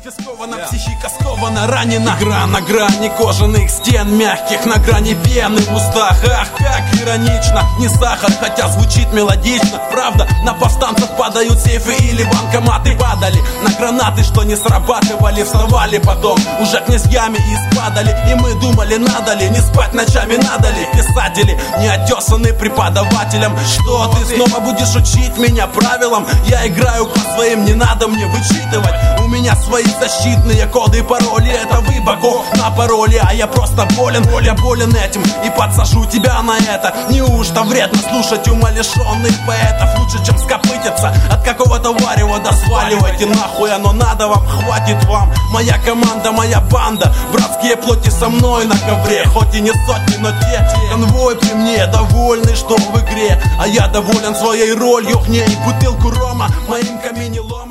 конфискована, психика скована, ранена. Игра на грани кожаных стен, мягких на грани пены в устах. Ах, как иронично, не сахар, хотя звучит мелодично. Правда, на повстанцев падают сейфы или банкоматы. Падали на гранаты, что не срабатывали, вставали потом уже князьями и спадали. И мы думали, надо ли не спать ночами, надо ли. Писатели не отесаны преподавателям. Что ты снова будешь учить меня правилам? Я играю по своим, не надо мне вычитывать. У меня свои защитные коды и пароли. Это вы богов на пароле, а я просто болен. Я болен этим и подсажу тебя на это. Неужто вредно слушать умалишенных поэтов? Лучше, чем скопытиться от какого-то варева. Да сваливайте нахуй, оно надо вам, хватит вам. Моя команда, моя банда, братские плоти со мной на ковре. Хоть и не сотни, но те конвой при мне довольны, что в игре. А я доволен своей ролью, к ней бутылку рома, моим каменелом.